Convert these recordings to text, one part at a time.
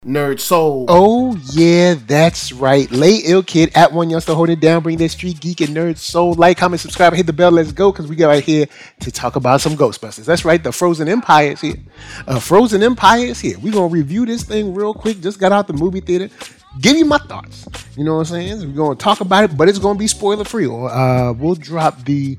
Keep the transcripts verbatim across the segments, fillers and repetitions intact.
Nerd Soul. Oh, yeah, that's right. Lay Ill Kid at One Youngster holding it down. Bring that street geek and nerd soul. Like, comment, subscribe, hit the bell. Let's go, because we got right here to talk about some Ghostbusters. That's right. The Frozen Empire is here. Uh, Frozen Empire is here. We're going to review this thing real quick. Just got out the movie theater. Give you my thoughts. You know what I'm saying? We're going to talk about it, but it's going to be spoiler free. Or uh, we'll drop the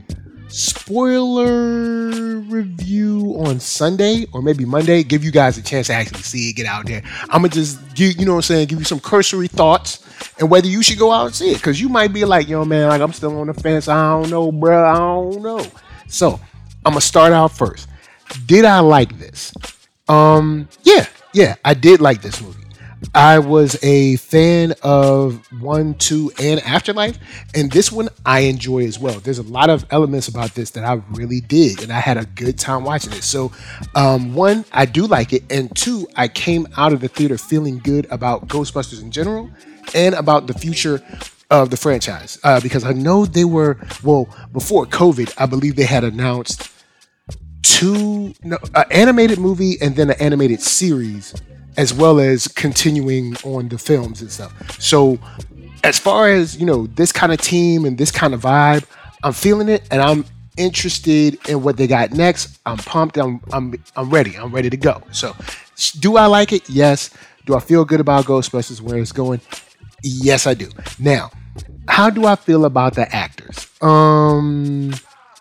spoiler review on Sunday or maybe Monday. Give you guys a chance to actually see it, get out there. I'm gonna just give you know what I'm saying, give you some cursory thoughts and whether you should go out and see it, because you might be like, yo man, like I'm still on the fence. I don't know, bro. I don't know. So I'm gonna start out first. Did I like this? Um, yeah, yeah, I did like this movie. I was a fan of one, two, and Afterlife, and this one I enjoy as well. There's a lot of elements about this that I really dig, and I had a good time watching it. So, um, one, I do like it, and two, I came out of the theater feeling good about Ghostbusters in general and about the future of the franchise, uh, because I know they were, well, before COVID, I believe they had announced two, no, an animated movie and then an animated series, as well as continuing on the films and stuff. So as far as, you know, this kind of team and this kind of vibe, I'm feeling it and I'm interested in what they got next. I'm pumped. I'm I'm I'm ready. I'm ready to go. So do I like it? Yes. Do I feel good about Ghostbusters, where it's going? Yes, I do. Now, how do I feel about the actors? Um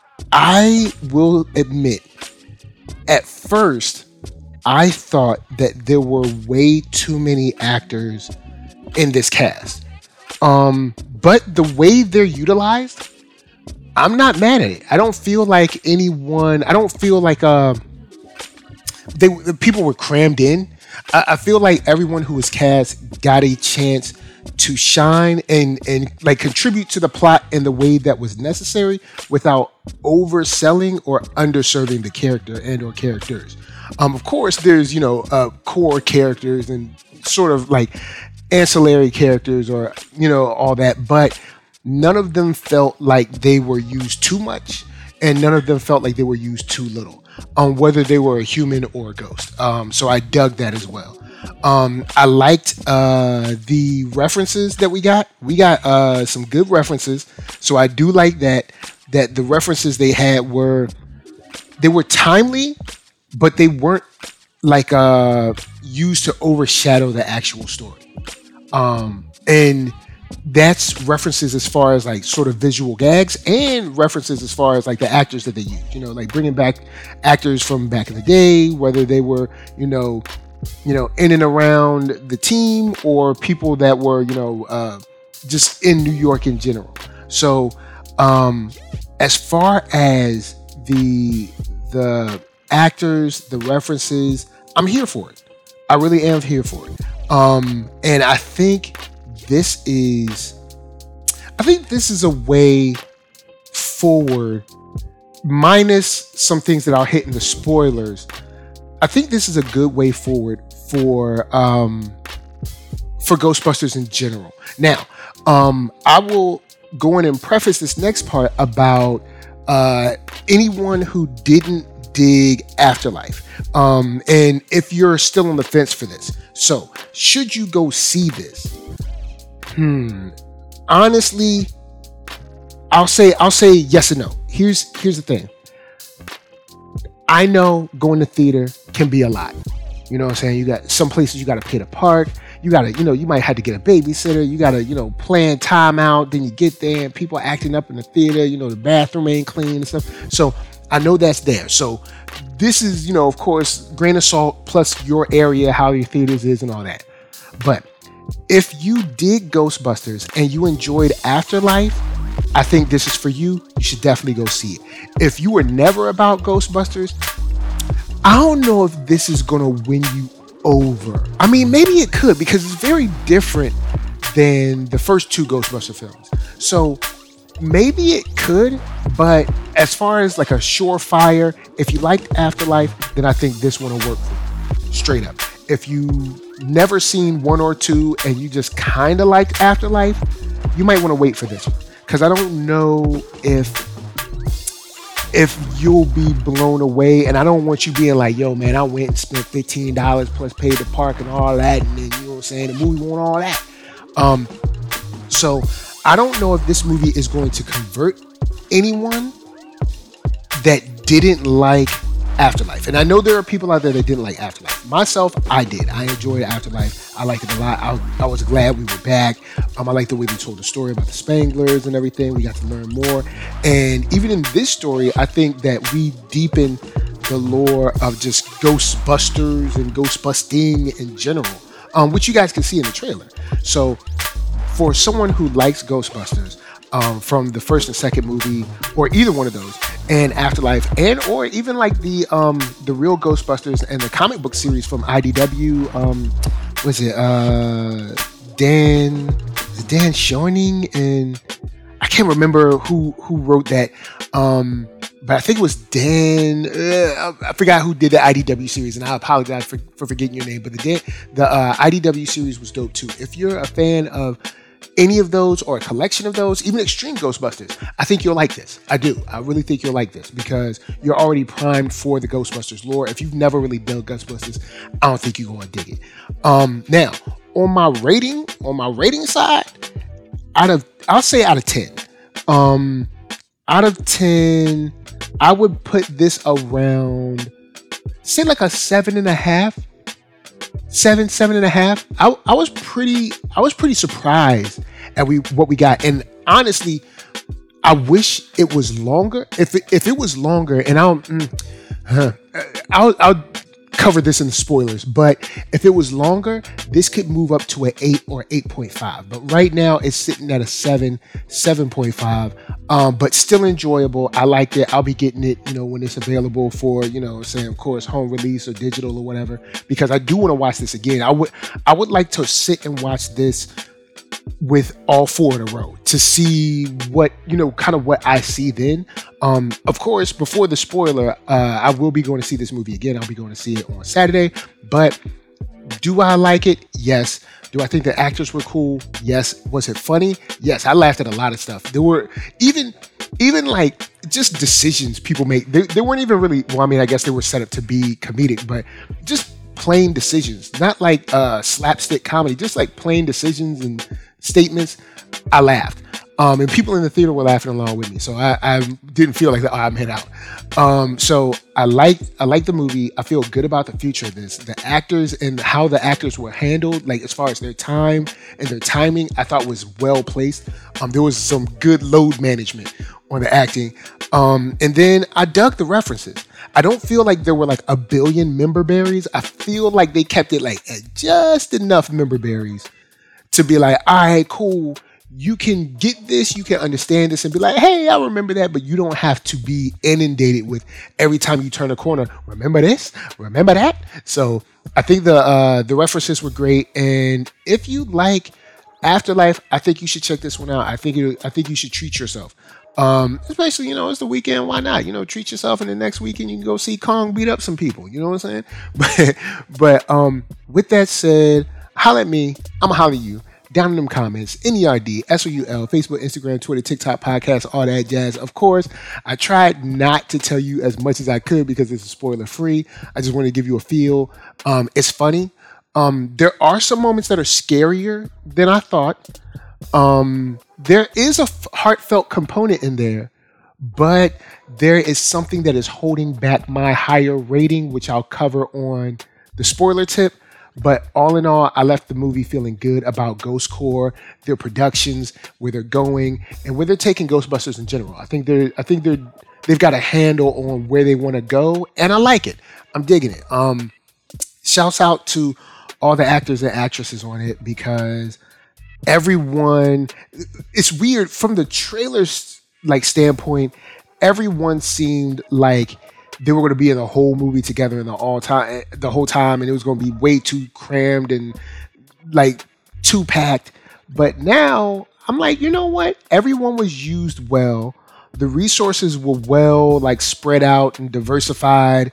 I will admit, at first I thought that there were way too many actors in this cast. Um, but the way they're utilized, I'm not mad at it. I don't feel like anyone, I don't feel like uh, they the people were crammed in. I, I feel like everyone who was cast got a chance to shine and, and like contribute to the plot in the way that was necessary without overselling or underserving the character and or characters. Um, of course, there's, you know, uh, core characters and sort of like ancillary characters or, you know, all that. But none of them felt like they were used too much and none of them felt like they were used too little, um, whether they were a human or a ghost. Um, so I dug that as well. Um, I liked uh, the references that we got. We got uh, some good references. So I do like that, that the references they had were, they were timely, but they weren't like uh, used to overshadow the actual story. Um, and that's references as far as like sort of visual gags and references as far as like the actors that they use, you know, like bringing back actors from back in the day, whether they were, you know, you know, in and around the team or people that were, you know, uh, just in New York in general. So um, as far as the, the, actors, the references, I'm here for it. I really am here for it. Um, and I think this is, I think this is a way forward, minus some things that I'll hit in the spoilers. I think this is a good way forward for um, for Ghostbusters in general. Now, um, I will go in and preface this next part about uh, anyone who didn't dig Afterlife. Um, and if you're still on the fence for this. So, should you go see this? Hmm. Honestly, I'll say I'll say yes and no. Here's here's the thing. I know going to theater can be a lot. You know what I'm saying? You got some places you got to pay to park. You got to, you know, you might have to get a babysitter. You got to, you know, plan time out. Then you get there and people acting up in the theater. You know, the bathroom ain't clean and stuff. So I know that's there. So this is, you know, of course, grain of salt plus your area, how your theaters is and all that. But if you dig Ghostbusters and you enjoyed Afterlife, I think this is for you. You should definitely go see it. If you were never about Ghostbusters, I don't know if this is going to win you over. I mean, maybe it could, because it's very different than the first two Ghostbuster films. So maybe it could, but as far as like a surefire, if you liked Afterlife, then I think this one will work for you. Straight up. If you never seen one or two and you just kind of liked Afterlife, you might want to wait for this one. Because I don't know if if you'll be blown away. And I don't want you being like, yo, man, I went and spent fifteen dollars plus paid the park and all that. And then, you know what I'm saying, the movie won't all that. Um, so I don't know if this movie is going to convert anyone that didn't like Afterlife. And I know there are people out there that didn't like Afterlife. Myself, I did. I enjoyed Afterlife. I liked it a lot. I, I was glad we were back. Um, I liked the way they told the story about the Spanglers and everything. We got to learn more. And even in this story, I think that we deepen the lore of just Ghostbusters and Ghostbusting in general, um, which you guys can see in the trailer. So for someone who likes Ghostbusters, Um, from the first and second movie, or either one of those, and Afterlife, and or even like the um, the real Ghostbusters and the comic book series from I D W. Um, was it uh, Dan Dan Schoening, and I can't remember who who wrote that, um, but I think it was Dan. Uh, I forgot who did the I D W series, and I apologize for, for forgetting your name. But the Dan, the uh, I D W series was dope too. If you're a fan of any of those or a collection of those, even Extreme Ghostbusters, I think you'll like this. I do. I really think you'll like this because you're already primed for the Ghostbusters lore. If you've never really built Ghostbusters, I don't think you're going to dig it. Um, now, on my rating, on my rating side, out of, I'll say out of ten. Um, out of ten, I would put this around, say like a seven and a half. Seven, seven and a half. I, I was pretty, I was pretty surprised at we what we got, and honestly, I wish it was longer. If it, if it was longer, and I'll, mm, huh, I'll, I'll cover this in the spoilers. But if it was longer, this could move up to an eight or eight point five. But right now, it's sitting at a seven, seven point five. Um, but still enjoyable. I liked it. I'll be getting it, you know, when it's available for, you know, say, of course, home release or digital or whatever, because I do want to watch this again. I would, I would like to sit and watch this with all four in a row to see what, you know, kind of what I see then. Um, of course, before the spoiler, uh, I will be going to see this movie again. I'll be going to see it on Saturday. But do I like it? Yes. Do I think the actors were cool? Yes. Was it funny? Yes. I laughed at a lot of stuff. There were even, even like just decisions people make. They, they weren't even really, well, I mean, I guess they were set up to be comedic, but just plain decisions, not like uh, slapstick comedy, just like plain decisions and statements. I laughed. Um, and people in the theater were laughing along with me. So I, I didn't feel like, oh, I'm hit out. Um, so I like I like the movie. I feel good about the future of this. The actors and how the actors were handled, like as far as their time and their timing, I thought was well placed. Um, there was some good load management on the acting. Um, and then I dug the references. I don't feel like there were like a billion member berries. I feel like they kept it like at just enough member berries to be like, all right, cool. You can get this, you can understand this and be like, hey, I remember that, but you don't have to be inundated with every time you turn a corner. Remember this? Remember that? So I think the uh, the references were great. And if you like Afterlife, I think you should check this one out. I think it, I think you should treat yourself. Um, especially, you know, it's the weekend. Why not? You know, treat yourself, and the next weekend you can go see Kong beat up some people. You know what I'm saying? But, but um, with that said, holla at me. I'm going to holla at you. Down in them comments, N E R D, S O U L, Facebook, Instagram, Twitter, TikTok, podcast, all that jazz. Of course, I tried not to tell you as much as I could because it's spoiler free. I just want to give you a feel. Um, it's funny. Um, there are some moments that are scarier than I thought. Um, there is a f- heartfelt component in there, but there is something that is holding back my higher rating, which I'll cover on the spoiler tip. But all in all, I left the movie feeling good about Ghost Corps, their productions, where they're going, and where they're taking Ghostbusters in general. I think they're, I think they're, they've got a handle on where they want to go, and I like it. I'm digging it. Um, shouts out to all the actors and actresses on it because everyone. It's weird from the trailers like standpoint. Everyone seemed like they were going to be in the whole movie together in the all time, the whole time, and it was going to be way too crammed and like too packed. But now I'm like, you know what? Everyone was used well. The resources were well, like spread out and diversified.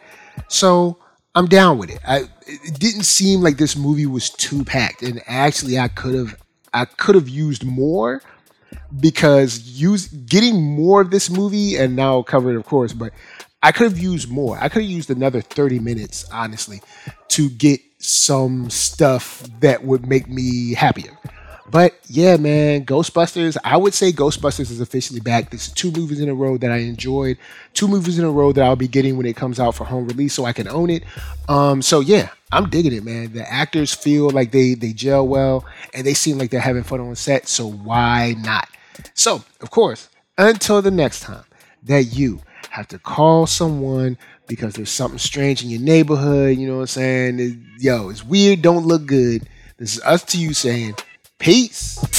So I'm down with it. I, it didn't seem like this movie was too packed, and actually, I could have, I could have used more. because use getting more of this movie, and now I'll cover it, of course, but I could have used more. I could have used another thirty minutes, honestly, to get some stuff that would make me happier. But yeah, man, Ghostbusters, I would say Ghostbusters is officially back. This is two movies in a row that I enjoyed, two movies in a row that I'll be getting when it comes out for home release so I can own it. Um, so yeah, I'm digging it, man. The actors feel like they, they gel well, and they seem like they're having fun on set, so why not? So, of course, until the next time that you have to call someone because there's something strange in your neighborhood, you know what I'm saying? It, yo, it's weird, don't look good. This is us to you saying, peace.